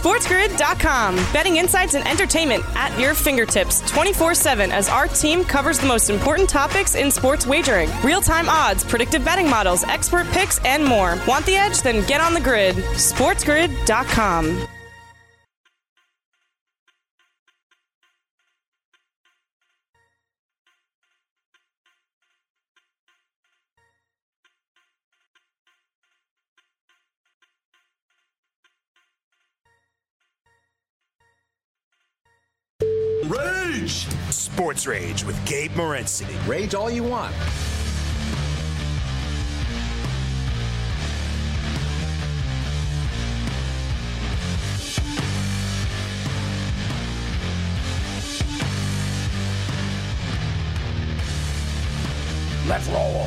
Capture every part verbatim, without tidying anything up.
SportsGrid dot com. Betting insights and entertainment at your fingertips twenty-four seven as our team covers the most important topics in sports wagering. Real-time odds, predictive betting models, expert picks, and more. Want the edge? Then get on the grid. SportsGrid dot com. Rage! Sports Rage with Gabe Morency. Rage all you want. Let's roll.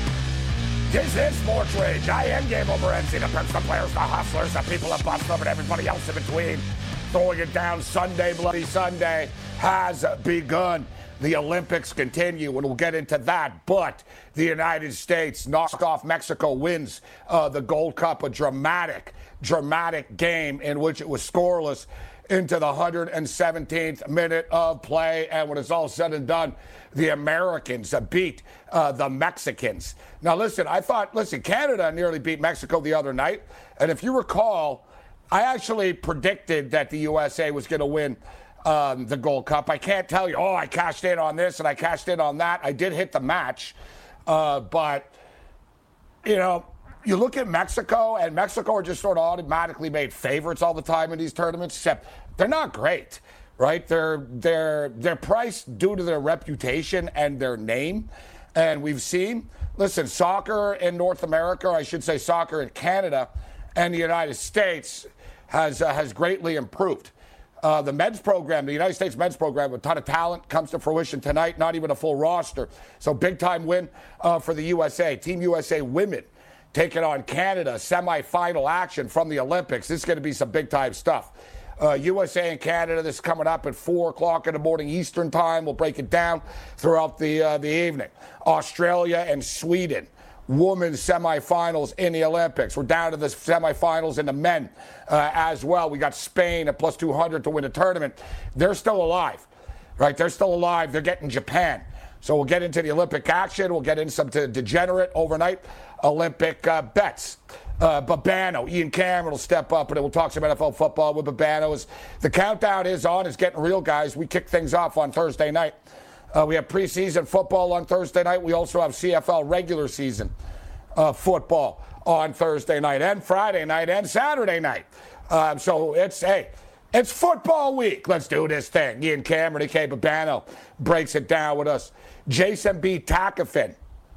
This is Sports Rage. I am Gabe Morency, the pimps, the players, the hustlers, the people that bust them, and everybody else in between. Throwing it down. Sunday, Bloody Sunday has begun. The Olympics continue, and we'll get into that. But the United States knocked off Mexico, wins uh, the Gold Cup, a dramatic, dramatic game in which it was scoreless into the one hundred seventeenth minute of play. And when it's all said and done, the Americans beat uh, the Mexicans. Now, listen, I thought, listen, Canada nearly beat Mexico the other night. And if you recall, I actually predicted that the U S A was going to win um, the Gold Cup. I can't tell you, oh, I cashed in on this and I cashed in on that. I did hit the match. Uh, but, you know, you look at Mexico, and Mexico are just sort of automatically made favorites all the time in these tournaments, except they're not great, right? They're, they're, they're priced due to their reputation and their name. And we've seen, listen, soccer in North America, or I should say soccer in Canada and the United States, has uh, has greatly improved. Uh, the men's program, the United States men's program, with a ton of talent, comes to fruition tonight, not even a full roster. So big-time win uh, for the U S A. Team U S A women taking on Canada, semifinal action from the Olympics. This is going to be some big-time stuff. Uh, U S A and Canada, this is coming up at four o'clock in the morning Eastern time. We'll break it down throughout the, uh, the evening. Australia and Sweden. Women's semifinals in the Olympics. We're down to the semifinals in the men uh, as well. We got Spain at plus two hundred to win the tournament. They're still alive, right? They're still alive. They're getting Japan. So we'll get into the Olympic action. We'll get into some degenerate overnight Olympic uh, bets. Uh, Babano, Ian Cameron will step up, and we'll talk some N F L football with Babano. The countdown is on. It's getting real, guys. We kick things off on Thursday night. Uh, we have preseason football on Thursday night. We also have C F L regular season uh, football on Thursday night and Friday night and Saturday night. Um, so it's, hey, it's football week. Let's do this thing. Ian Cameron, A K Babano, breaks it down with us. Jason B. Takafin.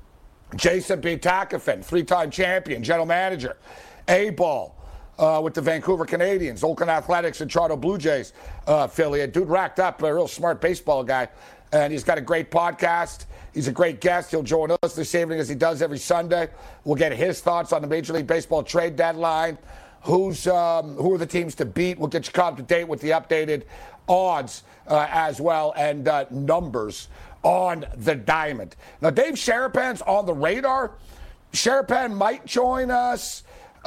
Jason B. Takafin, three-time champion, general manager. A-Ball. Uh, with the Vancouver Canadians, Oakland Athletics, and Toronto Blue Jays uh, affiliate. Dude racked up, a real smart baseball guy. And he's got a great podcast. He's a great guest. He'll join us this evening as he does every Sunday. We'll get his thoughts on the Major League Baseball trade deadline. Who's um, who are the teams to beat? We'll get you caught up to date with the updated odds uh, as well, and uh, numbers on the diamond. Now, Dave Sharapan's on the radar. Sharapan might join us.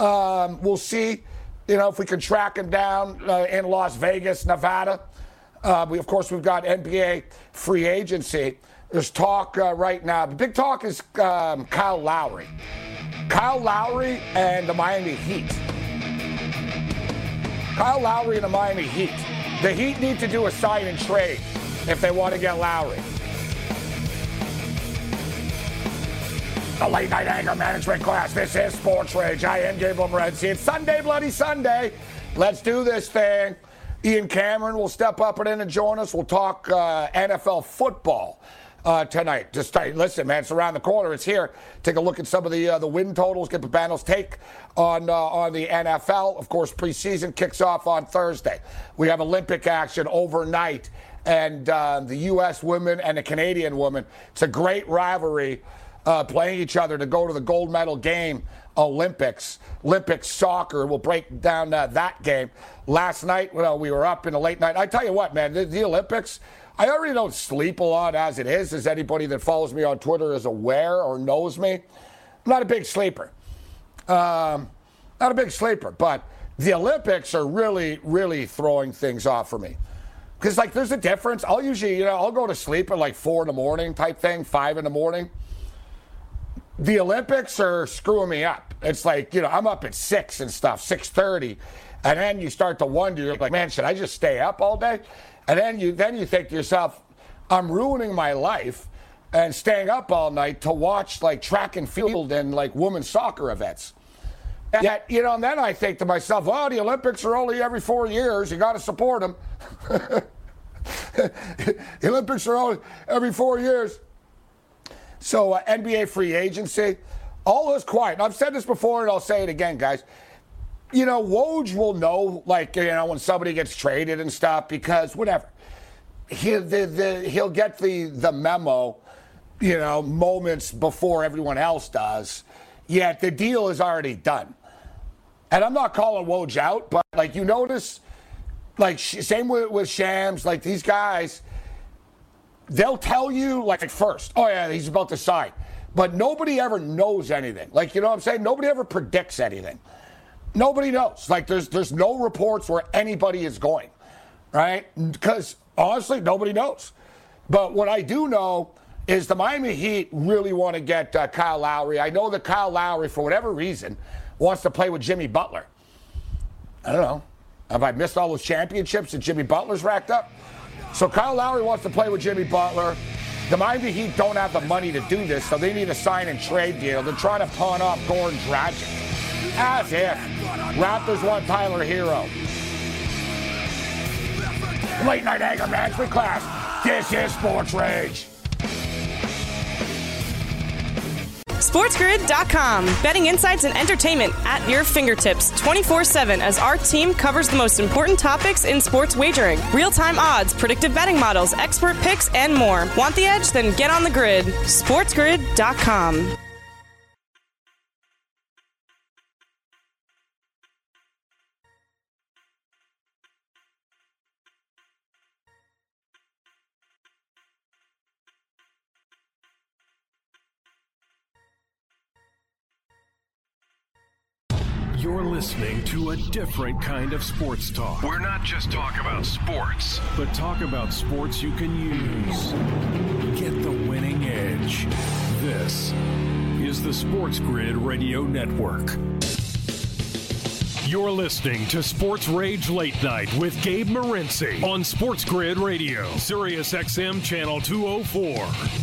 Um, we'll see, you know, if we can track him down uh, in Las Vegas, Nevada. Uh, we, of course, we've got N B A free agency. There's talk uh, right now. The big talk is um, Kyle Lowry. Kyle Lowry and the Miami Heat. Kyle Lowry and the Miami Heat. The Heat need to do a sign and trade if they want to get Lowry. The late night anger management class. This is Sports Rage. I am Gabe Morency. It's Sunday, Bloody Sunday. Let's do this thing. Ian Cameron will step up and in and join us. We'll talk uh, N F L football uh, tonight. Just uh, listen, man, it's around the corner. It's here. Take a look at some of the uh, the win totals. Get Babano's take on uh, on the N F L. Of course, preseason kicks off on Thursday. We have Olympic action overnight, and uh, the U S women and the Canadian women. It's a great rivalry. Uh, playing each other to go to the gold medal game, Olympics, Olympic soccer. We'll break down uh, that game. Last night, well, we were up in the late night. I tell you what, man, the, the Olympics, I already don't sleep a lot as it is, as anybody that follows me on Twitter is aware or knows me. I'm not a big sleeper. Um, not a big sleeper, but the Olympics are really, really throwing things off for me. Because, like, there's a difference. I'll usually, you know, I'll go to sleep at like four in the morning type thing, five in the morning. The Olympics are screwing me up. It's like, you know, I'm up at six and stuff, six thirty. And then you start to wonder, you're like, man, should I just stay up all day? And then you then you think to yourself, I'm ruining my life and staying up all night to watch like track and field and like women's soccer events. And yet, you know, and then I think to myself, well, the Olympics are only every four years. You got to support them. The Olympics are only every four years. So uh, N B A free agency, all is quiet. And I've said this before and I'll say it again, guys. You know, Woj will know, like, you know, when somebody gets traded and stuff, because whatever. He'll, the, the, he'll get the, the memo, you know, moments before everyone else does. Yet the deal is already done. And I'm not calling Woj out, but, like, you notice, like, same with, with Shams, like, these guys, they'll tell you, like, at first, oh, yeah, he's about to sign. But nobody ever knows anything. Like, you know what I'm saying? Nobody ever predicts anything. Nobody knows. Like, there's there's no reports where anybody is going, right? Because, honestly, nobody knows. But what I do know is the Miami Heat really want to get uh, Kyle Lowry. I know that Kyle Lowry, for whatever reason, wants to play with Jimmy Butler. I don't know. Have I missed all those championships that Jimmy Butler's racked up? So Kyle Lowry wants to play with Jimmy Butler. The Miami Heat don't have the money to do this, so they need a sign and trade deal. They're trying to pawn off Goran Dragic. As if Raptors want Tyler Hero. Late night anger management class. This is Sports Rage. SportsGrid dot com. Betting insights and entertainment at your fingertips twenty-four seven as our team covers the most important topics in sports wagering. Real-time odds, predictive betting models, expert picks, and more. Want the edge? Then get on the grid. SportsGrid dot com. You're listening to a different kind of sports talk. We're not just talking about sports, but talk about sports you can use. Get the winning edge. This is the Sports Grid Radio Network. You're listening to Sports Rage Late Night with Gabe Morency on Sports Grid Radio, Sirius X M Channel two oh four.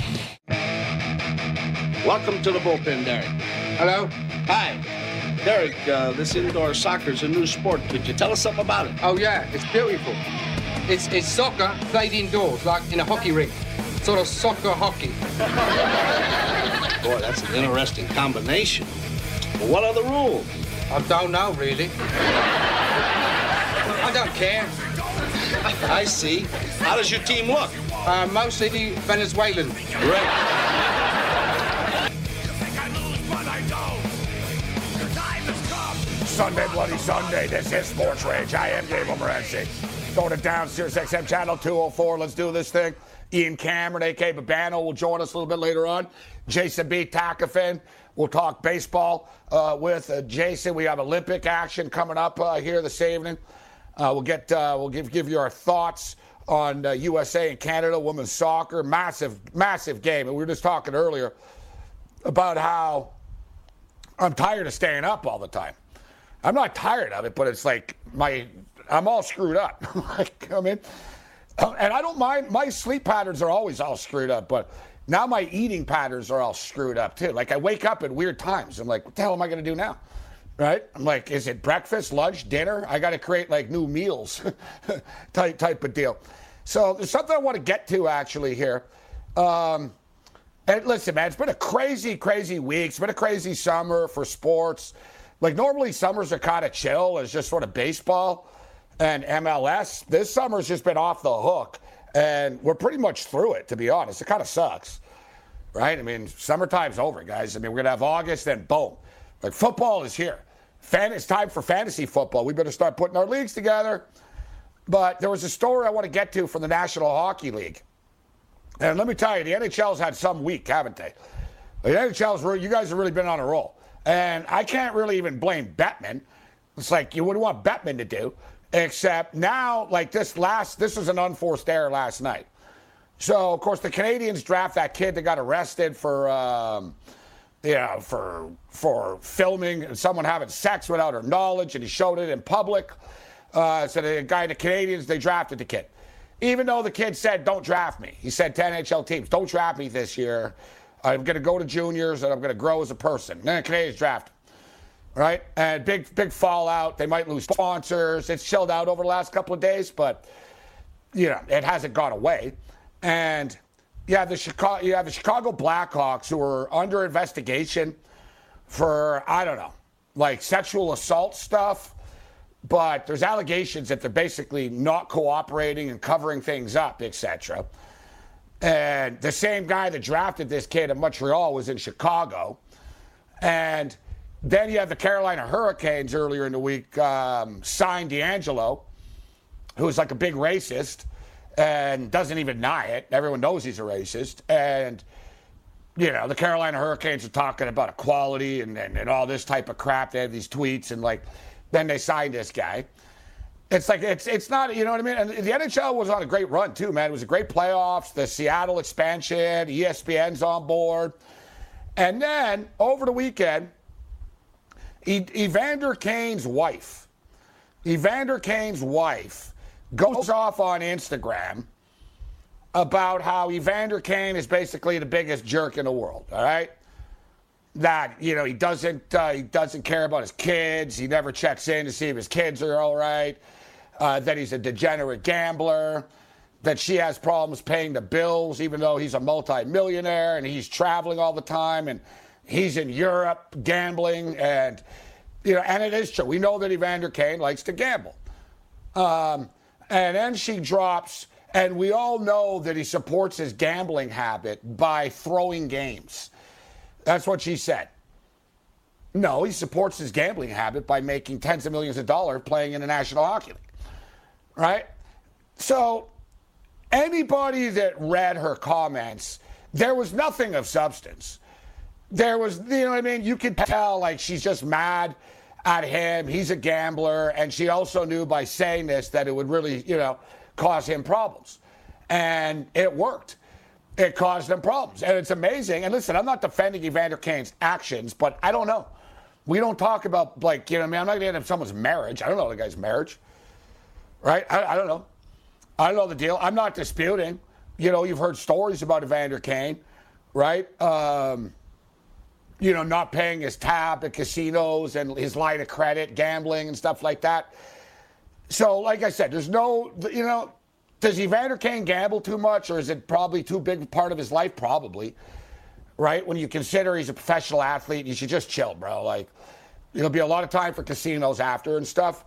Welcome to the bullpen, Derek. Hello. Hi. Derek, uh, this indoor soccer is a new sport. Could you tell us something about it? Oh, yeah, it's beautiful. It's it's soccer played indoors, like in a hockey rink. Sort of soccer hockey. Boy, that's an interesting combination. But what are the rules? I don't know, really. I don't care. I see. How does your team look? Uh, mostly Venezuelan. Great. Sunday, Bloody Sunday. This is Sports Rage. I am Gabe Morency. Throwing it down, Sirius X M Channel two oh four. Let's do this thing. Ian Cameron, a k a. Babano, will join us a little bit later on. Jason B. Takafin. We'll talk baseball uh, with uh, Jason. We have Olympic action coming up uh, here this evening. Uh, we'll get uh, we'll give give you our thoughts on uh, U S A and Canada women's soccer. Massive, massive game. And we were just talking earlier about how I'm tired of staying up all the time. I'm not tired of it, but it's like my I'm all screwed up. Like, I mean, and I don't mind. My sleep patterns are always all screwed up, but now my eating patterns are all screwed up too. Like, I wake up at weird times. I'm like, what the hell am I going to do now? Right? I'm like, is it breakfast, lunch, dinner? I got to create like new meals type type of deal. So there's something I want to get to actually here. Um, and listen, man, it's been a crazy, crazy week. It's been a crazy summer for sports. Like, normally summers are kind of chill. It's just sort of baseball and M L S. This summer's just been off the hook, and we're pretty much through it, to be honest. It kind of sucks, right? I mean, summertime's over, guys. I mean, we're going to have August, then boom. Like, football is here. Fan- it's time for fantasy football. We better start putting our leagues together. But there was a story I want to get to from the National Hockey League. And let me tell you, the N H L's had some week, haven't they? The N H L's, you guys have really been on a roll. And I can't really even blame Bettman. It's like you wouldn't want Bettman to do, except now, like this last, this was an unforced error last night. So, of course, the Canadians draft that kid that got arrested for, um, you know, for, for filming someone having sex without her knowledge, and he showed it in public. Uh, so the guy, the Canadians, they drafted the kid. Even though the kid said, don't draft me. He said to N H L teams, don't draft me this year. I'm going to go to juniors, and I'm going to grow as a person. And then the Canadians draft him. Right? And big, big fallout. They might lose sponsors. It's chilled out over the last couple of days, but, you know, it hasn't gone away. And you have the Chicago, you have the Chicago Blackhawks who are under investigation for, I don't know, like sexual assault stuff. But there's allegations that they're basically not cooperating and covering things up, et cetera. And the same guy that drafted this kid in Montreal was in Chicago. And then you have the Carolina Hurricanes earlier in the week um, signed D'Angelo, who's like a big racist and doesn't even deny it. Everyone knows he's a racist. And, you know, the Carolina Hurricanes are talking about equality and, and, and all this type of crap. They have these tweets and, like, then they signed this guy. It's like, it's it's not, you know what I mean? And the N H L was on a great run, too, man. It was a great playoffs, the Seattle expansion, E S P N's on board. And then, over the weekend, E- Evander Kane's wife, Evander Kane's wife goes off on Instagram about how Evander Kane is basically the biggest jerk in the world, all right? That, you know, he doesn't uh, he doesn't care about his kids. He never checks in to see if his kids are all right. Uh, that he's a degenerate gambler. That she has problems paying the bills, even though he's a multimillionaire and he's traveling all the time and he's in Europe gambling. And, you know, and it is true. We know that Evander Kane likes to gamble. Um, and then she drops, and we all know that he supports his gambling habit by throwing games. That's what she said. No, he supports his gambling habit by making tens of millions of dollars playing in the National Hockey League. Right? So anybody that read her comments, there was nothing of substance. There was, you know what I mean? You could tell, like, she's just mad at him. He's a gambler. And she also knew by saying this that it would really, you know, cause him problems. And it worked. It caused them problems. And it's amazing. And listen, I'm not defending Evander Kane's actions, but I don't know. We don't talk about, like, you know what I mean? I'm not going to get into someone's marriage. I don't know the guy's marriage. Right? I, I don't know. I don't know the deal. I'm not disputing. You know, you've heard stories about Evander Kane, right? Um, you know, not paying his tab at casinos and his line of credit, gambling and stuff like that. So, like I said, there's no, you know, does Evander Kane gamble too much, or is it probably too big a part of his life? Probably, right? When you consider he's a professional athlete, you should just chill, bro. Like, there'll be a lot of time for casinos after and stuff.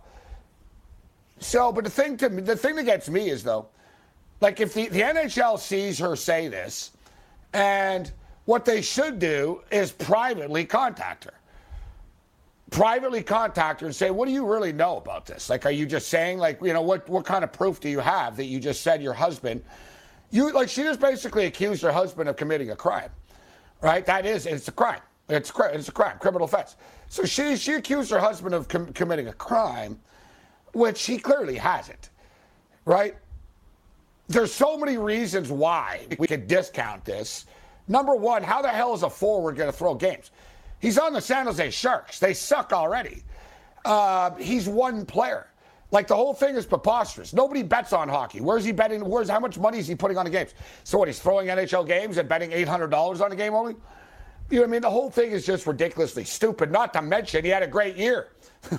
So, but the thing to me, the thing that gets me is, though, like, if the, the N H L sees her say this, and what they should do is privately contact her. Privately contact her and say, what do you really know about this? Like, are you just saying, like, you know, what, what kind of proof do you have that you just said your husband, you, like, she just basically accused her husband of committing a crime, right? That is, it's a crime. It's, it's a crime, criminal offense. So she, she accused her husband of com- committing a crime, which he clearly hasn't, right? There's so many reasons why we could discount this. Number one, how the hell is a forward going to throw games? He's on the San Jose Sharks. They suck already. Uh, he's one player. Like, the whole thing is preposterous. Nobody bets on hockey. Where's he betting? Where's how much money is he putting on the games? So what, he's throwing N H L games and betting eight hundred dollars on a game only? You know what I mean? The whole thing is just ridiculously stupid, not to mention he had a great year.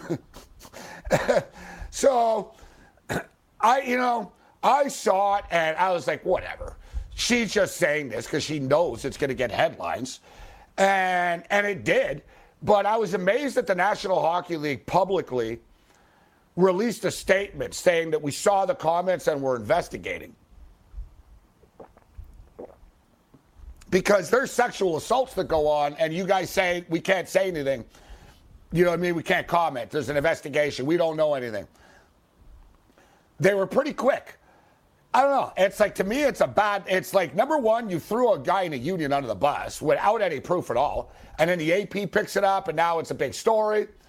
So, I, you know, I saw it and I was like, whatever. She's just saying this because she knows it's going to get headlines. And and it did. But I was amazed that the National Hockey League publicly released a statement saying that we saw the comments and we're investigating. Because there's sexual assaults that go on, and you guys say we can't say anything. You know what I mean? We can't comment. There's an investigation. We don't know anything. They were pretty quick. I don't know. It's like, to me, it's a bad, it's like, number one, you threw a guy in a union under the bus without any proof at all. And then the A P picks it up, and now it's a big story.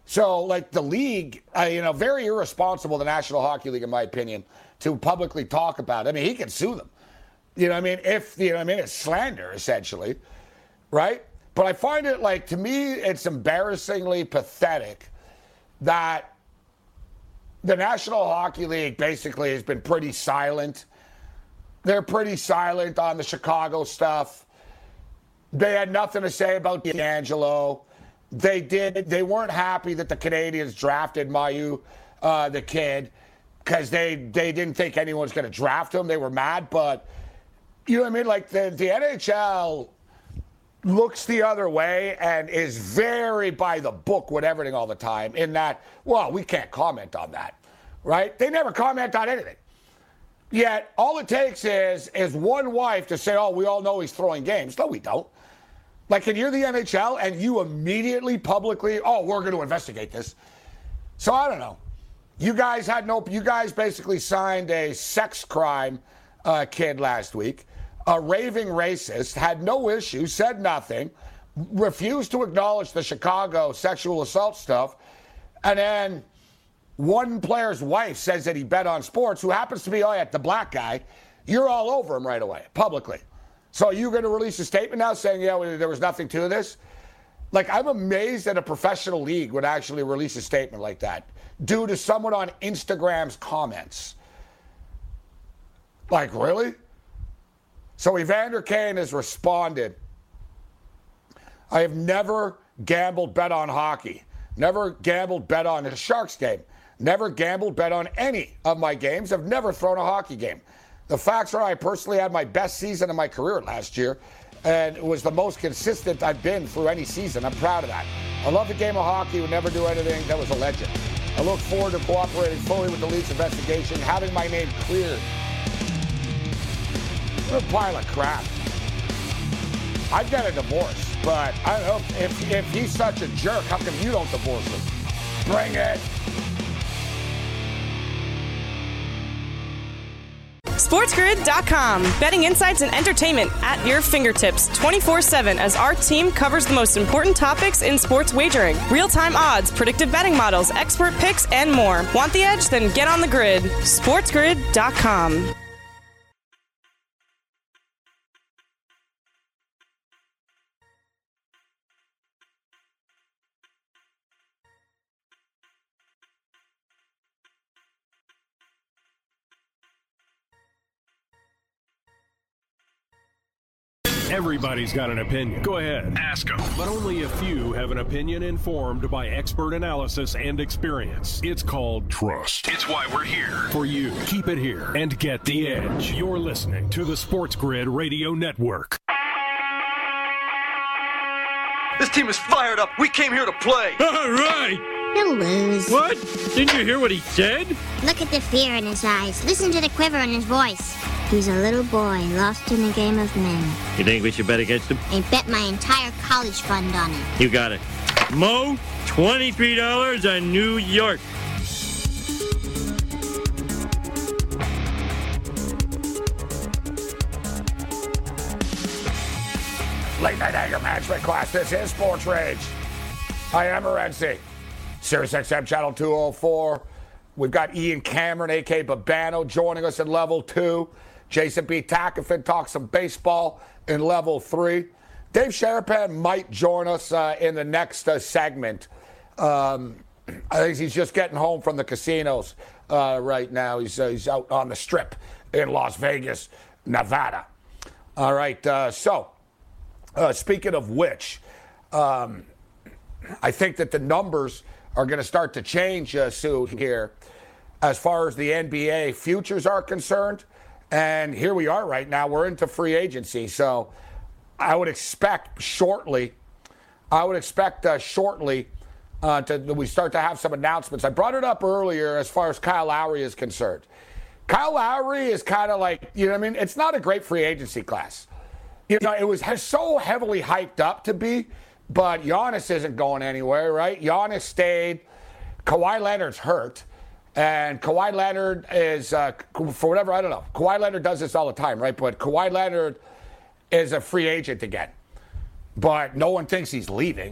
So, like, the league, uh, you know, very irresponsible, the National Hockey League, in my opinion, to publicly talk about it. I mean, he can sue them. You know what I mean? If, you know what I mean? It's slander, essentially, right? But I find it, like, to me, it's embarrassingly pathetic that the National Hockey League basically has been pretty silent. They're pretty silent on the Chicago stuff. They had nothing to say about D'Angelo. They did. They weren't happy that the Canadians drafted Mayu, uh, the kid, because they, they didn't think anyone was going to draft him. They were mad, but you know what I mean? Like, the, the N H L looks the other way and is very by the book with everything all the time in that, well, we can't comment on that, right? They never comment on anything. Yet all it takes is is one wife to say, oh, we all know he's throwing games. No, we don't. Like, and you're the N H L and you immediately publicly, oh, we're going to investigate this. So I don't know. You guys had no, you guys basically signed a sex crime uh, kid last week. A raving racist, had no issue, said nothing, refused to acknowledge the Chicago sexual assault stuff, and then one player's wife says that he bet on sports, who happens to be, oh yeah, the black guy. You're all over him right away, publicly. So you're going to release a statement now saying, yeah, well, there was nothing to this? Like, I'm amazed that a professional league would actually release a statement like that due to someone on Instagram's comments. Like, really? So Evander Kane has responded. I have never gambled bet on hockey. Never gambled bet on a Sharks game. Never gambled bet on any of my games. I've never thrown a hockey game. The facts are I personally had my best season of my career last year, and it was the most consistent I've been through any season. I'm proud of that. I love the game of hockey. Would never do anything that was a legend. I look forward to cooperating fully with the league's investigation, having my name cleared. What a pile of crap. I'd get a divorce, but I don't know if, if he's such a jerk, how come you don't divorce him? Bring it. SportsGrid dot com. Betting insights and entertainment at your fingertips twenty-four seven as our team covers the most important topics in sports wagering. Real-time odds, predictive betting models, expert picks, and more. Want the edge? Then get on the grid. SportsGrid dot com. Everybody's got an opinion. Go ahead. Ask them. But only a few have an opinion informed by expert analysis and experience. It's called Trust. It's why we're here. For you. Keep it here and get the edge. You're listening to the Sports Grid Radio Network. This team is fired up. We came here to play. All right. He'll lose. What? Didn't you hear what he said? Look at the fear in his eyes. Listen to the quiver in his voice. He's a little boy lost in a game of men. You think we should bet against him? I bet my entire college fund on it. You got it. Mo, twenty-three dollars on New York. Late night anger management class. This is Sports Rage. I am Morency. Sirius X M channel two oh four. We've got Ian Cameron, a k a. Babano, joining us at level two. Jason B. Takafin talks some baseball in level three. Dave Sharapan might join us uh, in the next uh, segment. Um, I think he's just getting home from the casinos uh, right now. He's, uh, he's out on the strip in Las Vegas, Nevada. All right, uh, so uh, speaking of which, um, I think that the numbers are going to start to change uh, soon here as far as the N B A futures are concerned. And here we are right now. We're into free agency. So I would expect shortly, I would expect uh, shortly uh, to we start to have some announcements. I brought it up earlier as far as Kyle Lowry is concerned. Kyle Lowry is kind of like, you know what I mean? It's not a great free agency class. You know, it was so heavily hyped up to be, but Giannis isn't going anywhere, right? Giannis stayed. Kawhi Leonard's hurt. And Kawhi Leonard is, uh, for whatever, I don't know. Kawhi Leonard does this all the time, right? But Kawhi Leonard is a free agent again. But no one thinks he's leaving.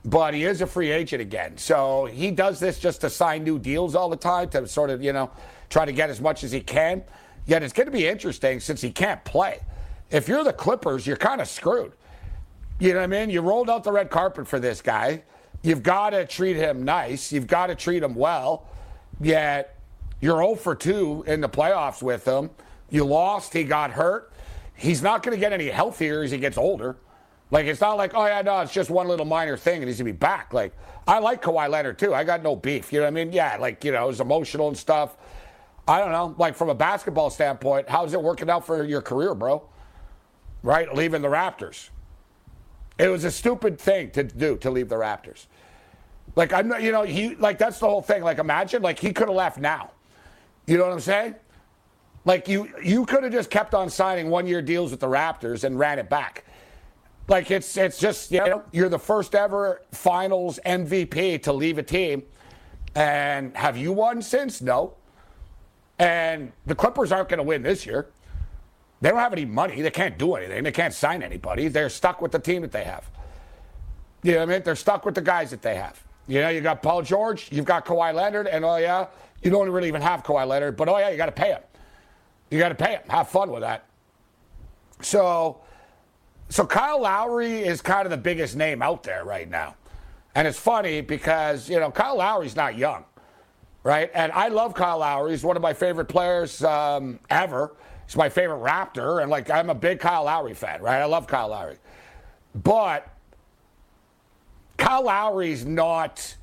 but he is a free agent again. So he does this just to sign new deals all the time to sort of, you know, try to get as much as he can. Yet it's going to be interesting since he can't play. If you're the Clippers, you're kind of screwed. You know what I mean? You rolled out the red carpet for this guy. You've got to treat him nice. You've got to treat him well. Yet you're oh for two in the playoffs with him. You lost. He got hurt. He's not going to get any healthier as he gets older. Like, it's not like, oh, yeah, no, it's just one little minor thing and he's going to be back. Like, I like Kawhi Leonard, too. I got no beef. You know what I mean? Yeah, like, you know, it's emotional and stuff. I don't know. Like, from a basketball standpoint, how's it working out for your career, bro? Right? Leaving the Raptors. It was a stupid thing to do, to leave the Raptors. Like, I'm not, you know, he, like, that's the whole thing. Like, imagine, like, he could have left now. You know what I'm saying? Like, you, you could have just kept on signing one-year deals with the Raptors and ran it back. Like, it's it's just, you know, you're the first ever finals M V P to leave a team. And have you won since? No. And the Clippers aren't going to win this year. They don't have any money. They can't do anything. They can't sign anybody. They're stuck with the team that they have. You know what I mean? They're stuck with the guys that they have. You know, you got Paul George, you've got Kawhi Leonard, and oh, yeah, you don't really even have Kawhi Leonard, but oh, yeah, you got to pay him. You got to pay him. Have fun with that. So... So Kyle Lowry is kind of the biggest name out there right now. And it's funny because, you know, Kyle Lowry's not young, right? And I love Kyle Lowry. He's one of my favorite players um, ever. He's my favorite Raptor. And, like, I'm a big Kyle Lowry fan, right? I love Kyle Lowry. But Kyle Lowry's not...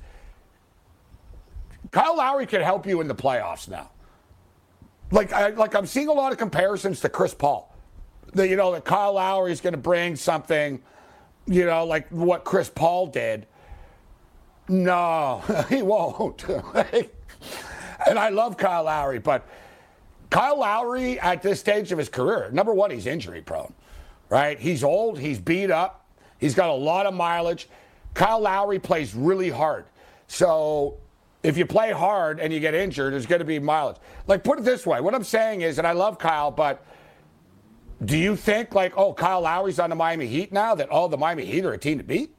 Kyle Lowry can help you in the playoffs now. Like, I, like I'm seeing a lot of comparisons to Chris Paul. That, you know, that Kyle Lowry is going to bring something, you know, like what Chris Paul did. No, he won't. And I love Kyle Lowry, but Kyle Lowry at this stage of his career, number one, he's injury prone, right? He's old. He's beat up. He's got a lot of mileage. Kyle Lowry plays really hard. So if you play hard and you get injured, there's going to be mileage. Like, put it this way. What I'm saying is, and I love Kyle, but... Do you think, like, oh, Kyle Lowry's on the Miami Heat now, that, oh, the Miami Heat are a team to beat?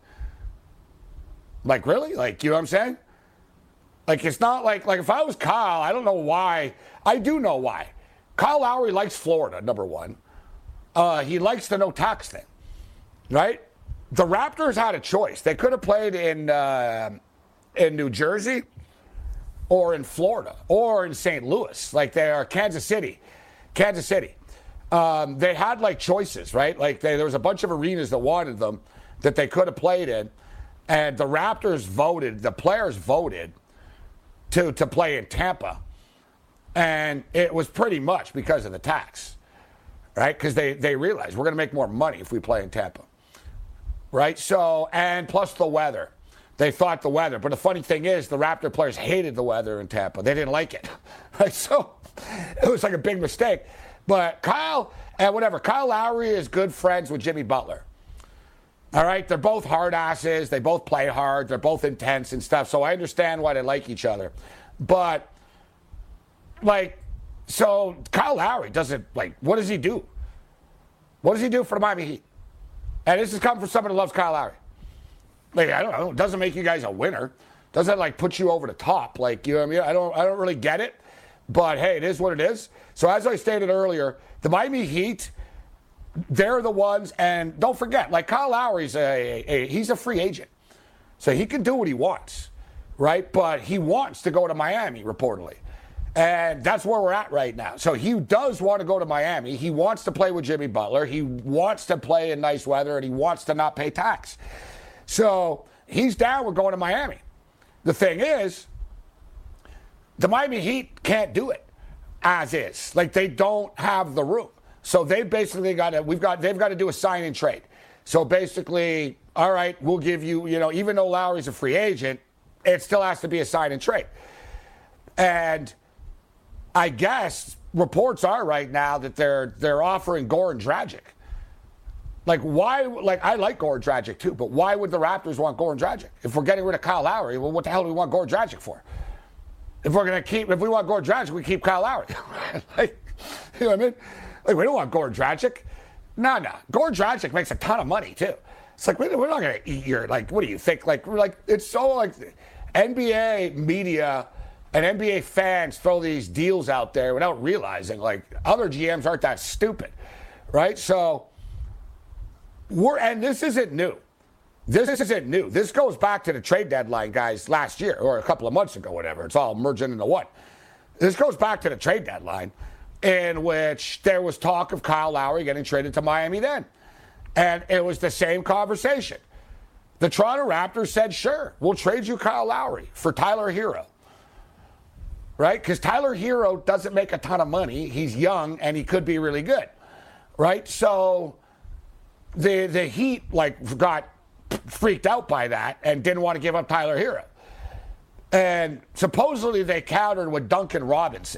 Like, really? Like, you know what I'm saying? Like, it's not like, like, if I was Kyle, I don't know why. I do know why. Kyle Lowry likes Florida, number one. Uh, he likes the no-tax thing, right? The Raptors had a choice. They could have played in, uh, in New Jersey or in Florida or in Saint Louis, like they are Kansas City. Kansas City. Um, they had, like, choices, right? Like, they, there was a bunch of arenas that wanted them that they could have played in. And the Raptors voted, the players voted to, to play in Tampa. And it was pretty much because of the tax, right? Because they, they realized we're going to make more money if we play in Tampa, right? So, and plus the weather. They thought the weather. But the funny thing is, the Raptor players hated the weather in Tampa. They didn't like it, right? So it was like a big mistake. But Kyle, and whatever, Kyle Lowry is good friends with Jimmy Butler. All right? They're both hard asses. They both play hard. They're both intense and stuff. So I understand why they like each other. But, like, so Kyle Lowry doesn't, like, what does he do? What does he do for the Miami Heat? And this is coming from someone who loves Kyle Lowry. Like, I don't know. It doesn't make you guys a winner. Doesn't, like, put you over the top. Like, you know what I mean? I don't, I don't really get it. But, hey, it is what it is. So, as I stated earlier, the Miami Heat, they're the ones, and don't forget, like, Kyle Lowry's a, a, he's a free agent. So, he can do what he wants, right? But he wants to go to Miami, reportedly. And that's where we're at right now. So, he does want to go to Miami. He wants to play with Jimmy Butler. He wants to play in nice weather, and he wants to not pay tax. So, he's down with going to Miami. The thing is, the Miami Heat can't do it as is. Like, they don't have the room. So they basically got to, we've got, they've got to do a sign and trade. So basically, all right, we'll give you, you know, even though Lowry's a free agent, it still has to be a sign and trade. And I guess reports are right now that they're they're offering Goran Dragic. Like, why, like, I like Goran Dragic too, but why would the Raptors want Goran Dragic? If we're getting rid of Kyle Lowry, well, what the hell do we want Goran Dragic for? If we're going to keep, if we want Goran Dragic, we keep Kyle Lowry. Like, you know what I mean? Like, we don't want Goran Dragic. No, no. Goran Dragic makes a ton of money, too. It's like, we're not going to eat your, like, what do you think? Like, we're like, it's so like N B A media and N B A fans throw these deals out there without realizing, like, other G Ms aren't that stupid, right? So, we're, and this isn't new. This isn't new. This goes back to the trade deadline, guys, last year or a couple of months ago, whatever. It's all merging into one. This goes back to the trade deadline in which there was talk of Kyle Lowry getting traded to Miami then. And it was the same conversation. The Toronto Raptors said, sure, we'll trade you Kyle Lowry for Tyler Hero. Right? Because Tyler Hero doesn't make a ton of money. He's young, and he could be really good. Right? So the the Heat, like, got freaked out by that and didn't want to give up Tyler Hero. And supposedly they countered with Duncan Robinson.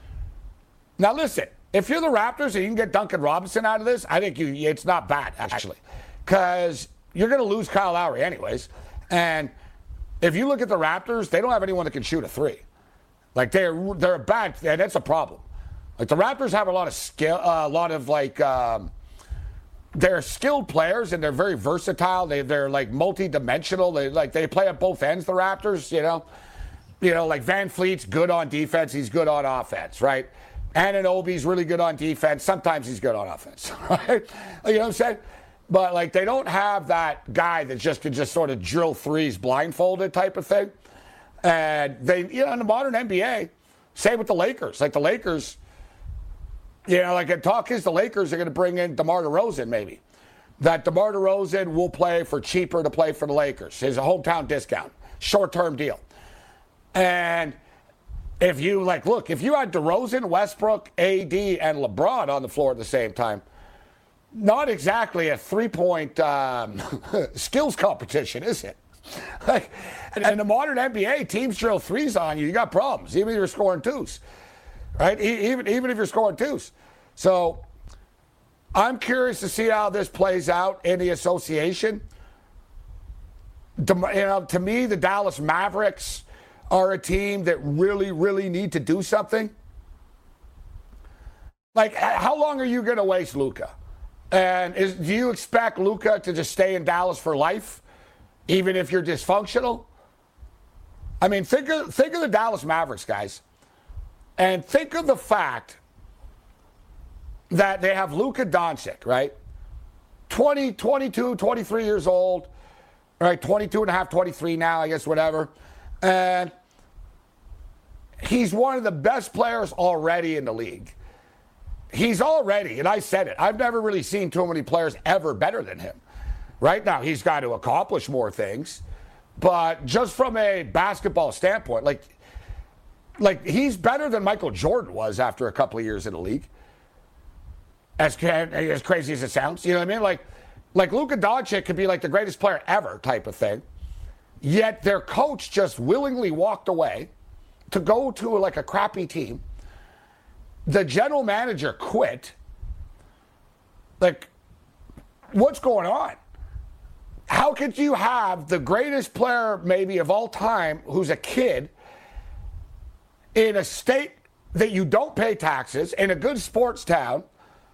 Now listen, if you're the Raptors and you can get Duncan Robinson out of this, I think you it's not bad, actually. Because you're going to lose Kyle Lowry anyways. And if you look at the Raptors, they don't have anyone that can shoot a three. Like, they're they're a bad, and that's a problem. Like, the Raptors have a lot of skill, uh, a lot of, like, um, they're skilled players, and they're very versatile. They, they're, like, multi-dimensional. They, like, they play at both ends, the Raptors, you know. You know, like, Van Fleet's good on defense. He's good on offense, right? Anunoby's really good on defense. Sometimes he's good on offense, right? You know what I'm saying? But, like, they don't have that guy that just can just sort of drill threes blindfolded type of thing. And they, you know, in the modern N B A, same with the Lakers. Like, the Lakers, you know, like, the talk is the Lakers are going to bring in DeMar DeRozan, maybe. That DeMar DeRozan will play for cheaper to play for the Lakers. His hometown discount. Short-term deal. And if you, like, look, if you had DeRozan, Westbrook, A D, and LeBron on the floor at the same time, not exactly a three-point um, skills competition, is it? Like, in the modern N B A, teams drill threes on you, you got problems, even if you're scoring twos. Right? Even, even if you're scoring twos. So I'm curious to see how this plays out in the association. You know, to me, the Dallas Mavericks are a team that really, really need to do something. Like, how long are you going to waste Luka? And is, do you expect Luka to just stay in Dallas for life, even if you're dysfunctional? I mean, think of, think of the Dallas Mavericks, guys. And think of the fact that they have Luka Doncic, right? twenty, twenty-two, twenty-three years old, right? twenty-two and a half, twenty-three now, I guess, whatever. And he's one of the best players already in the league. He's already, and I said it, I've never really seen too many players ever better than him. Right now, he's got to accomplish more things. But just from a basketball standpoint, like, like he's better than Michael Jordan was after a couple of years in the league. As, as crazy as it sounds, you know what I mean? Like, like Luka Doncic could be like the greatest player ever type of thing. Yet their coach just willingly walked away to go to like a crappy team. The general manager quit. Like, what's going on? How could you have the greatest player maybe of all time who's a kid in a state that you don't pay taxes, in a good sports town,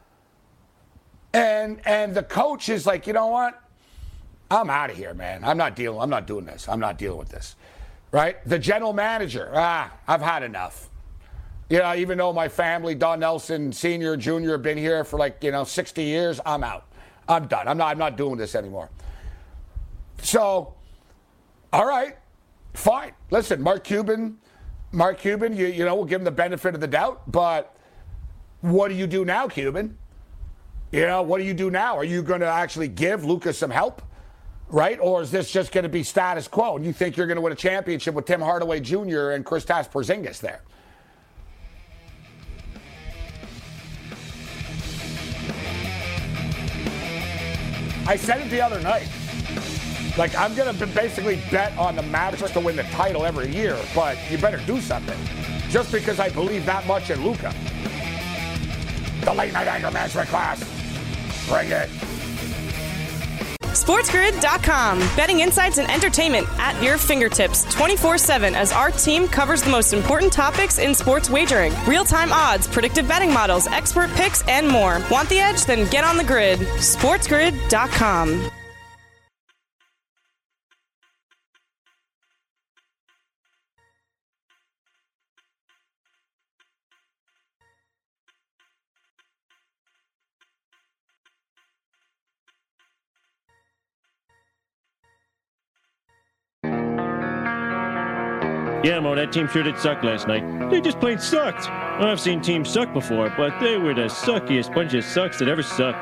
and and the coach is like, you know what? I'm out of here, man. I'm not dealing. I'm not doing this. I'm not dealing with this. Right? The general manager, ah, I've had enough. You know, even though my family, Don Nelson, Senior, Junior, have been here for like, you know, sixty years, I'm out. I'm done. I'm not, I'm not doing this anymore. So, all right, fine. Listen, Mark Cuban, Mark Cuban, you, you know, we'll give him the benefit of the doubt, but what do you do now, Cuban? You know, what do you do now? Are you going to actually give Lucas some help? Right? Or is this just going to be status quo? And you think you're going to win a championship with Tim Hardaway Junior and Kristaps Porzingis there? I said it the other night. Like, I'm going to basically bet on the Mavericks to win the title every year, but you better do something. Just because I believe that much in Luka. The late night anger management class. Bring it. SportsGrid dot com. Betting insights and entertainment at your fingertips twenty-four seven as our team covers the most important topics in sports wagering. Real-time odds, predictive betting models, expert picks, and more. Want the edge? Then get on the grid. SportsGrid dot com. Yeah, Mo, that team sure did suck last night. They just plain sucked. Well, I've seen teams suck before, but they were the suckiest bunch of sucks that ever sucked.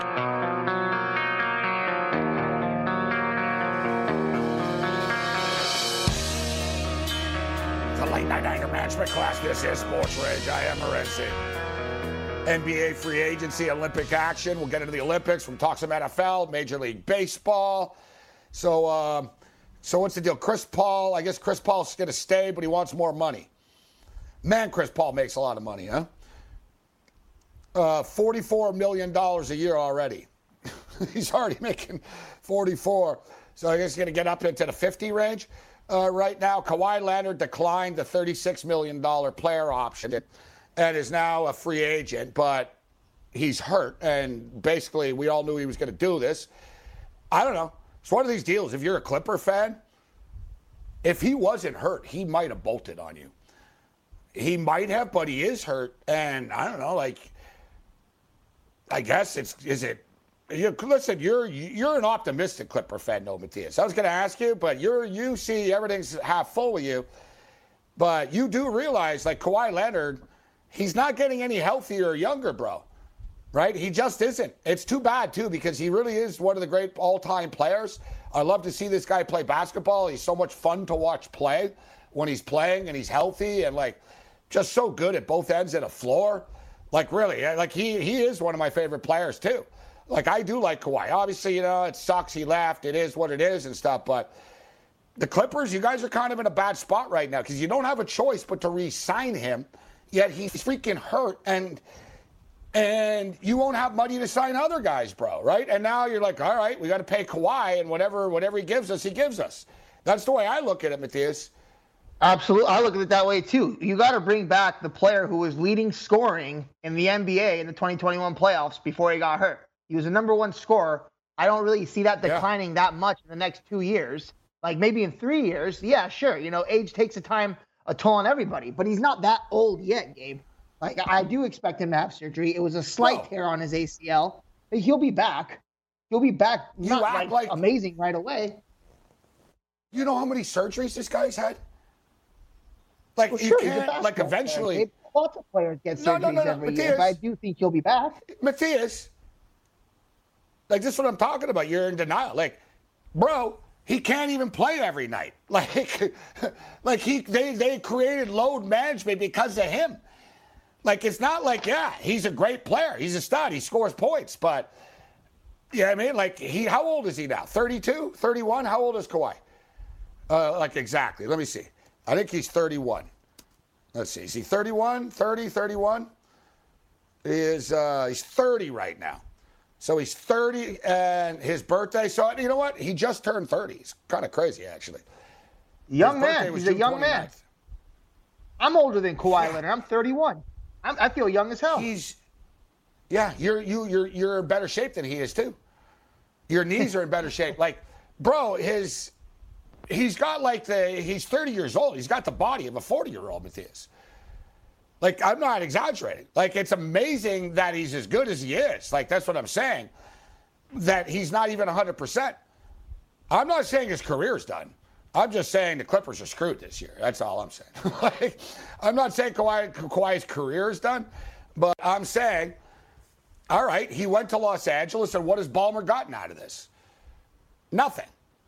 The late night anger management class. This is Sports Rage. I am Morency. N B A free agency, Olympic action. We'll get into the Olympics. We'll talk some N F L, Major League Baseball. So, um, so what's the deal? Chris Paul, I guess Chris Paul's going to stay, but he wants more money. Man, Chris Paul makes a lot of money, huh? Uh, forty-four million dollars a year already. He's already making forty-four. So I guess he's going to get up into the fifty range. Uh, right now, Kawhi Leonard declined the thirty-six million dollars player option and is now a free agent, but he's hurt. And basically, we all knew he was going to do this. I don't know. It's one of these deals. If you're a Clipper fan, if he wasn't hurt, he might have bolted on you. He might have, but he is hurt. And I don't know, like, I guess it's, is it, you, listen, you're you're an optimistic Clipper fan, no, Matthias. I was going to ask you, but you're you see everything's half full with you. But you do realize, like, Kawhi Leonard, he's not getting any healthier or younger, bro. Right? He just isn't. It's too bad, too, because he really is one of the great all-time players. I love to see this guy play basketball. He's so much fun to watch play when he's playing and he's healthy and, like, just so good at both ends of the floor. Like, really, like, he he is one of my favorite players, too. Like, I do like Kawhi. Obviously, you know, it sucks he left. It is what it is and stuff. But the Clippers, you guys are kind of in a bad spot right now because you don't have a choice but to re-sign him, yet he's freaking hurt. And... And you won't have money to sign other guys, bro, right? And now you're like, all right, we got to pay Kawhi, and whatever whatever he gives us, he gives us. That's the way I look at it, Matthias. Absolutely. I look at it that way, too. You got to bring back the player who was leading scoring in the N B A in the twenty twenty-one playoffs before he got hurt. He was the number one scorer. I don't really see that declining yeah. that much in the next two years. Like maybe in three years, yeah, sure. You know, age takes a time, a toll on everybody. But he's not that old yet, Gabe. Like, I do expect him to have surgery. It was a slight no. tear on his A C L. But he'll be back. He'll be back you not act like, like amazing right away. You know how many surgeries this guy's had? Like, well, you sure, can't, like, eventually. Player. Lots of players get surgeries no, no, no, no. every Matthias, year, but I do think he'll be back. Matthias, like, this is what I'm talking about. You're in denial. Like, bro, he can't even play every night. Like, like he they, they created load management because of him. Like, it's not like, yeah, he's a great player. He's a stud. He scores points. But, yeah, I mean, like, he, how old is he now? thirty-two, thirty-one? How old is Kawhi? Uh, like, exactly. Let me see. I think he's thirty-one. Let's see. Is he thirty-one, thirty, thirty-one? He is, uh, he's thirty right now. So he's thirty, and his birthday, so you know what? He just turned thirty. It's kind of crazy, actually. Young man. He's a young man. I'm older than Kawhi Leonard. I'm thirty-one. I'm, I feel young as hell. He's, yeah, you're you you're you're in better shape than he is too. Your knees are in better shape. Like, bro, his he's got like the he's thirty years old. He's got the body of a forty-year-old, Matthias. Like, I'm not exaggerating. Like, it's amazing that he's as good as he is. Like, that's what I'm saying. That he's not even one hundred percent. I'm not saying his career's done. I'm just saying the Clippers are screwed this year. That's all I'm saying. Like, I'm not saying Kawhi, Kawhi's career is done, but I'm saying, all right, he went to Los Angeles, and what has Ballmer gotten out of this? Nothing.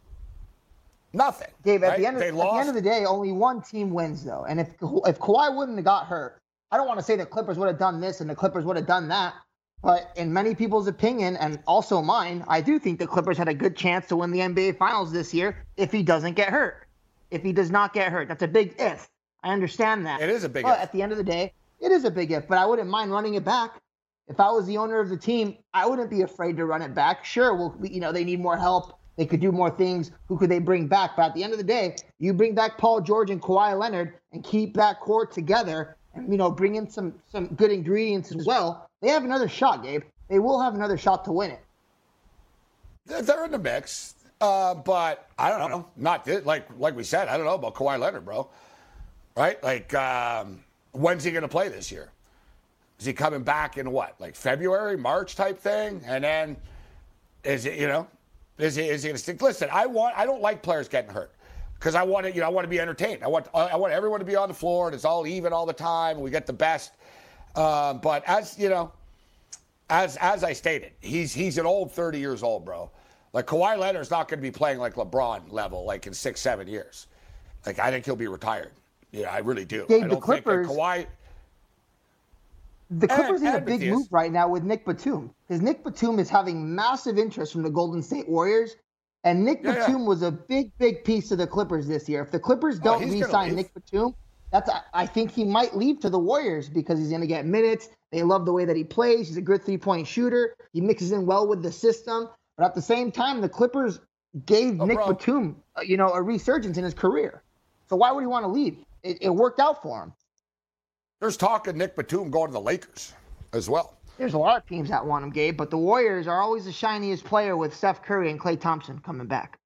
Nothing. Gabe, right? at, the end of, at the end of the day, only one team wins, though. And if if Kawhi wouldn't have got hurt, I don't want to say the Clippers would have done this and the Clippers would have done that. But in many people's opinion, and also mine, I do think the Clippers had a good chance to win the N B A Finals this year if he doesn't get hurt. If he does not get hurt. That's a big if. I understand that. It is a big but if. At the end of the day, it is a big if. But I wouldn't mind running it back. If I was the owner of the team, I wouldn't be afraid to run it back. Sure, well, you know, they need more help. They could do more things. Who could they bring back? But at the end of the day, you bring back Paul George and Kawhi Leonard and keep that core together and, you know, bring in some some good ingredients as well. They have another shot, Gabe. They will have another shot to win it. They're in the mix, uh, but I don't know. Not this, like like we said. I don't know about Kawhi Leonard, bro. Right? Like, um, when's he going to play this year? Is he coming back in what, like February, March type thing? And then is it, you know, is he is he going to stick? Listen, I want. I don't like players getting hurt because I want to, you know, I want to be entertained. I want, I want everyone to be on the floor and it's all even all the time. And we get the best. Um, but as you know, as as I stated, he's he's an old thirty years old, bro. Like Kawhi Leonard's not going to be playing like LeBron level, like in six, seven years. Like I think he'll be retired. Yeah, I really do. Dave, I the don't Clippers. think Kawhi. The Clippers and, need a big and move right now with Nick Batum, because Nick Batum is having massive interest from the Golden State Warriors, and Nick yeah, Batum yeah. was a big, big piece of the Clippers this year. If the Clippers don't oh, re-sign Nick Batum, that's I think he might leave to the Warriors because he's going to get minutes. They love the way that he plays. He's a good three-point shooter. He mixes in well with the system. But at the same time, the Clippers gave oh, Nick bro. Batum, you know, a resurgence in his career. So why would he want to leave? It, it worked out for him. There's talk of Nick Batum going to the Lakers as well. There's a lot of teams that want him, Gabe, but the Warriors are always the shiniest player with Steph Curry and Klay Thompson coming back.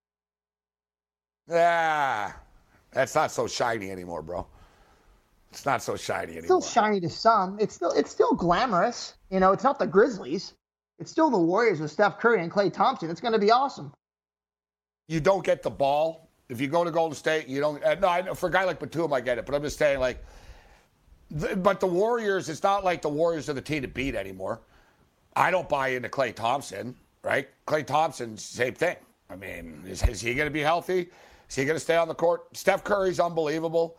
Yeah, that's not so shiny anymore, bro. It's not so shiny anymore. It's still shiny to some. It's still it's still glamorous. You know, it's not the Grizzlies. It's still the Warriors with Steph Curry and Klay Thompson. It's going to be awesome. You don't get the ball. If you go to Golden State, you don't. Uh, no, I know for a guy like Batum, I get it. But I'm just saying, like, the, but the Warriors, it's not like the Warriors are the team to beat anymore. I don't buy into Klay Thompson, right? Klay Thompson, same thing. I mean, is, is he going to be healthy? Is he going to stay on the court? Steph Curry's unbelievable.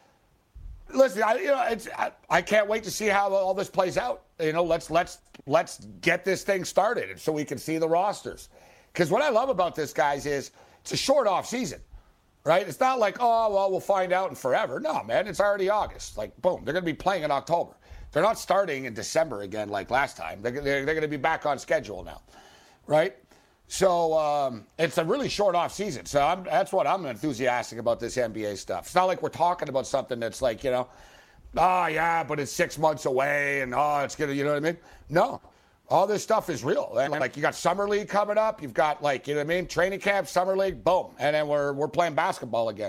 Listen, I, you know, it's, I, I can't wait to see how all this plays out. You know, let's let's let's get this thing started so we can see the rosters. Because what I love about this, guys, is it's a short off season, right? It's not like, oh, well, we'll find out in forever. No, man, it's already August. Like, boom, they're going to be playing in October. They're not starting in December again like last time. They're, they're, they're going to be back on schedule now, right? So um, it's a really short off season. So I'm, that's what I'm enthusiastic about this N B A stuff. It's not like we're talking about something that's like, you know, oh, yeah, but it's six months away and, oh, it's going to, you know what I mean? No. All this stuff is real. Like, you got Summer League coming up. You've got, like, you know what I mean? Training camp, Summer League, boom. And then we're we're playing basketball again.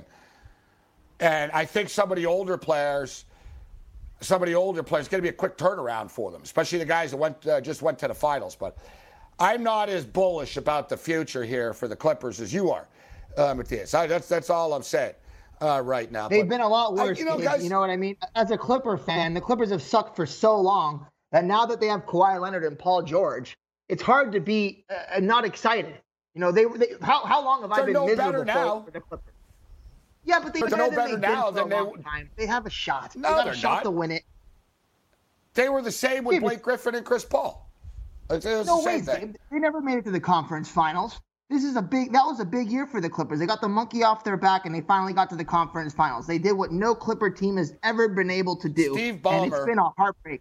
And I think some of the older players, some of the older players, it's going to be a quick turnaround for them, especially the guys that went uh, just went to the finals. But I'm not as bullish about the future here for the Clippers as you are, uh, Matthias. I, that's that's all I'm saying uh, right now. They've but, been a lot worse. I, you, know, guys, you know what I mean? As a Clipper fan, the Clippers have sucked for so long that now that they have Kawhi Leonard and Paul George, it's hard to be uh, not excited. You know, they, they how how long have they're I been no miserable better now. for the Clippers? Yeah, but they they're no better now than they. Time. They have a shot. No, they got they're a shot not. to win it. They were the same with Blake Griffin and Chris Paul. It was no the same way, thing. They never made it to the conference finals. This is a big. That was a big year for the Clippers. They got the monkey off their back, and they finally got to the conference finals. They did what no Clipper team has ever been able to do. Steve Ballmer. And it's been a heartbreak.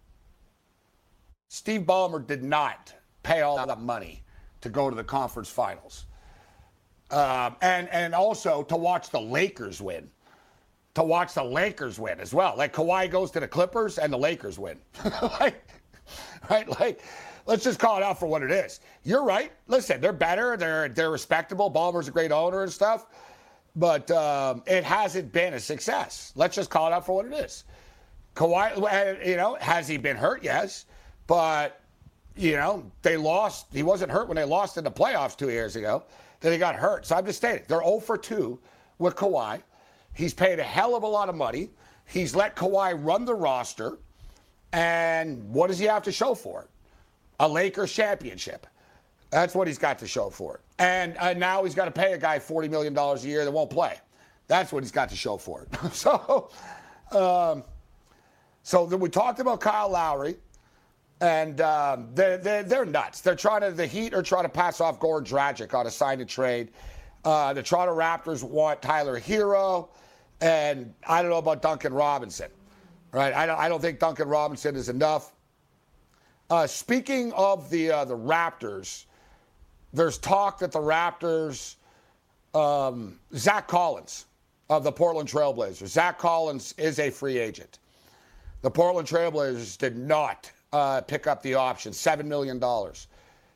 Steve Ballmer did not pay all that money to go to the conference finals, um, and and also to watch the Lakers win. To watch the Lakers win as well. Like Kawhi goes to the Clippers and the Lakers win. like, right? Like, let's just call it out for what it is. You're right. Listen, they're better. They're they're respectable. Ballmer's a great owner and stuff. But um, it hasn't been a success. Let's just call it out for what it is. Kawhi, you know, has he been hurt? Yes. But, you know, they lost. He wasn't hurt when they lost in the playoffs two years ago. Then he got hurt. So I'm just stating, they're oh for two with Kawhi. He's paid a hell of a lot of money. He's let Kawhi run the roster. And what does he have to show for it? A Lakers championship. That's what he's got to show for it. And uh, now he's got to pay a guy forty million dollars a year that won't play. That's what he's got to show for it. so, um, so then we talked about Kyle Lowry. And um, they're, they're, they're nuts. They're trying to, the Heat are trying to pass off Goran Dragic on a sign and trade. Uh, the Toronto Raptors want Tyler Hero. And I don't know about Duncan Robinson, right? I don't, I don't think Duncan Robinson is enough. Uh, speaking of the uh, the Raptors, there's talk that the Raptors, um, Zach Collins of the Portland Trailblazers, Zach Collins is a free agent. The Portland Trailblazers did not uh, pick up the option, seven million dollars.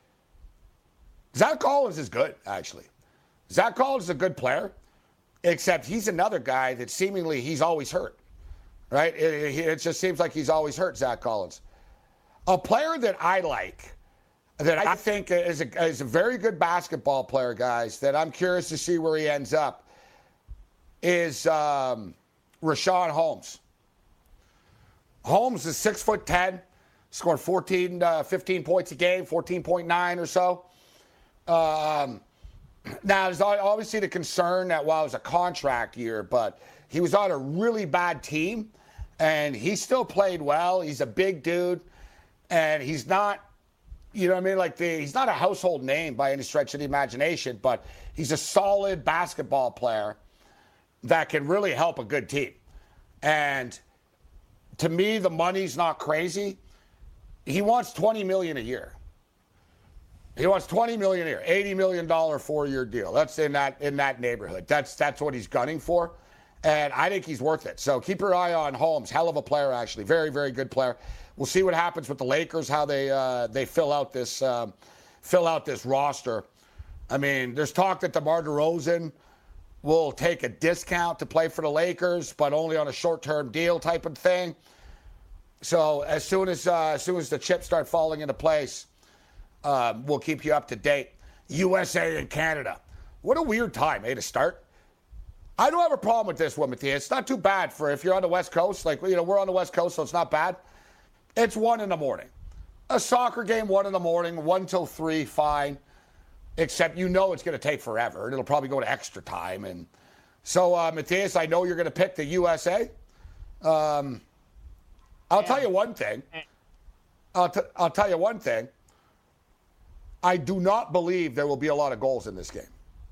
Zach Collins is good, actually. Zach Collins is a good player. Except he's another guy that seemingly he's always hurt, right? It, it just seems like he's always hurt, Zach Collins. A player that I like, that I think is a, is a very good basketball player, guys, that I'm curious to see where he ends up. is um, Richaun Holmes. Holmes is six foot ten, scored fourteen, uh, fifteen points a game, fourteen point nine or so. Um, now, there's obviously the concern that, well, it was a contract year, but he was on a really bad team, and he still played well. He's a big dude, and he's not, you know what I mean? Like, the, he's not a household name by any stretch of the imagination, but he's a solid basketball player that can really help a good team. And to me, the money's not crazy. He wants twenty million dollars a year. He wants twenty million dollars a year, eighty million dollars four-year deal. That's in that in that neighborhood. That's that's what he's gunning for, and I think he's worth it. So keep your eye on Holmes. Hell of a player, actually. Very, very good player. We'll see what happens with the Lakers, how they uh, they fill out this um, fill out this roster. I mean, there's talk that DeMar DeRozan will take a discount to play for the Lakers, but only on a short-term deal type of thing. So as soon as uh, as soon as the chips start falling into place, uh, we'll keep you up to date. U S A and Canada. What a weird time, eh, to start. I don't have a problem with this one, Matthias. It's not too bad for if you're on the West Coast. Like, you know, we're on the West Coast, so it's not bad. It's one in the morning. A soccer game, one in the morning, one till three, fine. Except you know it's going to take forever, and it'll probably go to extra time. And so, uh, Matthias, I know you're going to pick the U S A. Um, I'll yeah. tell you one thing. I'll, t- I'll tell you one thing. I do not believe there will be a lot of goals in this game.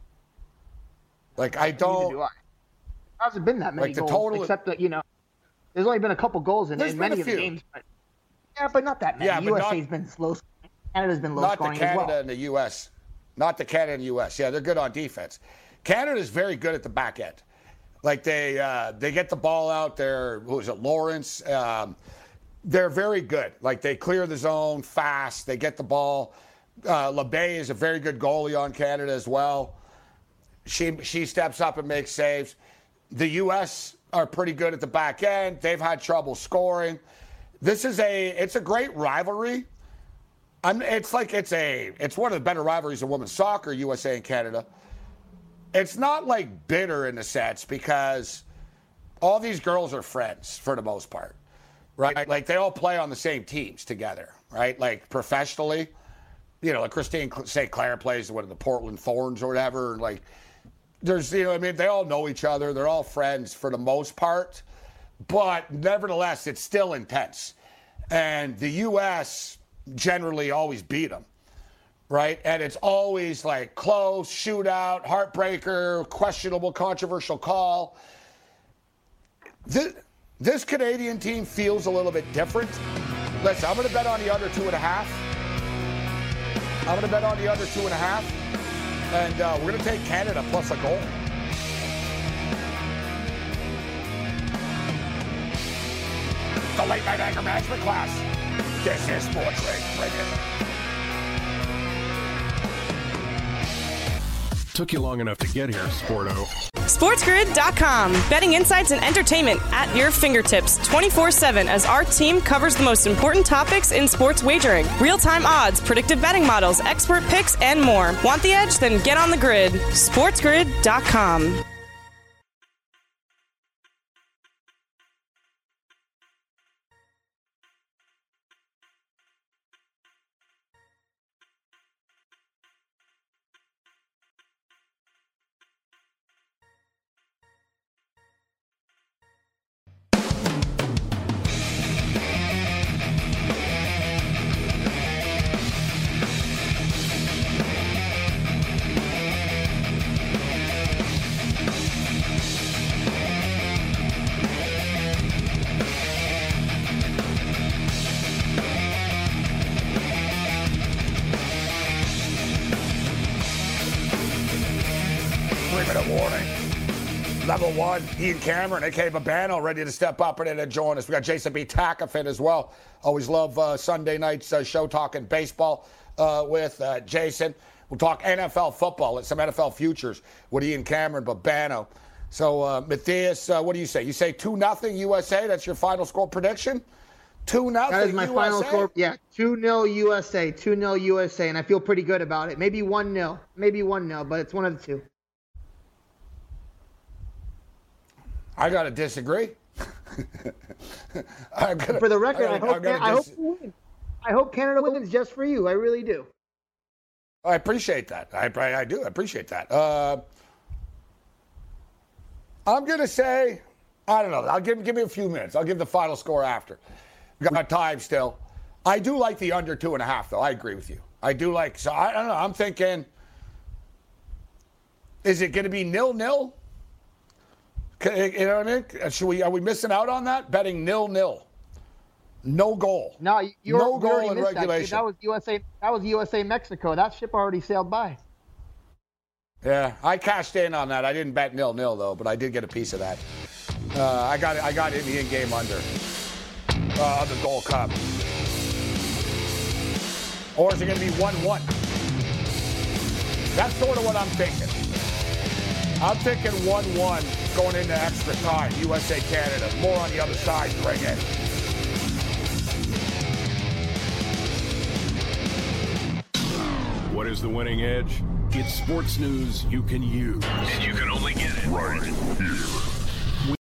Like, I don't. Do I. There hasn't been that many like the goals, total, except that, you know, there's only been a couple goals in, in many of the games. But, yeah, but not that many. Yeah, U S A's not, been slow. Canada's been low not scoring the Canada as well. and the U S Not the Canada and the U S Yeah, they're good on defense. Canada's very good at the back end. Like, they uh, they get the ball out there. Who is it, Lawrence? Um, they're very good. Like, they clear the zone fast. They get the ball. Uh, LeBay is a very good goalie on Canada as well. She she steps up and makes saves. The U S are pretty good at the back end. They've had trouble scoring. This is a it's a great rivalry. I'm, it's like it's a it's one of the better rivalries in women's soccer, U S A and Canada. It's not like bitter in a sense because all these girls are friends for the most part, right? Like, they all play on the same teams together, right? Like, professionally, you know, like Christine Saint Clair plays one of the Portland Thorns or whatever. Like, there's, you know, I mean, they all know each other. They're all friends for the most part, but nevertheless, it's still intense. And the U S generally always beat them. Right? And it's always like close, shootout, heartbreaker, questionable, controversial call. This, this Canadian team feels a little bit different. Listen, I'm going to bet on the under two and a half. I'm going to bet on the under two and a half. And uh, we're going to take Canada plus a goal. The late night anger management class. This is Sports Rage. Bring it. Took you long enough to get here, Sporto. SportsGrid dot com. Betting insights and entertainment at your fingertips twenty-four seven as our team covers the most important topics in sports wagering. Real-time odds, predictive betting models, expert picks, and more. Want the edge? Then get on the grid. SportsGrid dot com. Level one, Ian Cameron, a k a. Babano, ready to step up and to join us. We got Jason B. Takafin as well. Always love uh, Sunday night's uh, show talking baseball uh, with uh, Jason. We'll talk N F L football and some N F L futures with Ian Cameron, Babano. So, uh, Matthias, uh, what do you say? You say two nothing U S A? That's your final score prediction? two nothing That is my U S A? final score. Yeah, two nil U S A. two nil U S A, and I feel pretty good about it. Maybe one nil. Maybe one nil, but it's one of the two. I got to disagree. gonna, for the record, I, gotta, hope, Can- I, dis- hope you win. I hope Canada wins just for you. I really do. I appreciate that. I, I, I do. I appreciate that. Uh, I'm going to say, I don't know. I'll give, give me a few minutes. I'll give the final score after. Got time still. I do like the under two and a half, though. I agree with you. I do like, so I, I don't know. I'm thinking, is it going to be nil-nil? You know what I mean? Should we, are we missing out on that? Betting nil-nil. No goal. No, you no goal in regulation. regulation. That, that was U S A. That was U S A Mexico. That ship already sailed by. Yeah, I cashed in on that. I didn't bet nil-nil though, but I did get a piece of that. Uh, I got I got in the in-game under uh, the Gold Cup. Or is it going to be one-one? That's sort of what I'm thinking. I'm thinking one-one going into extra time. U S A Canada. More on the other side to ring in. What is the winning edge? It's sports news you can use. And you can only get it right here.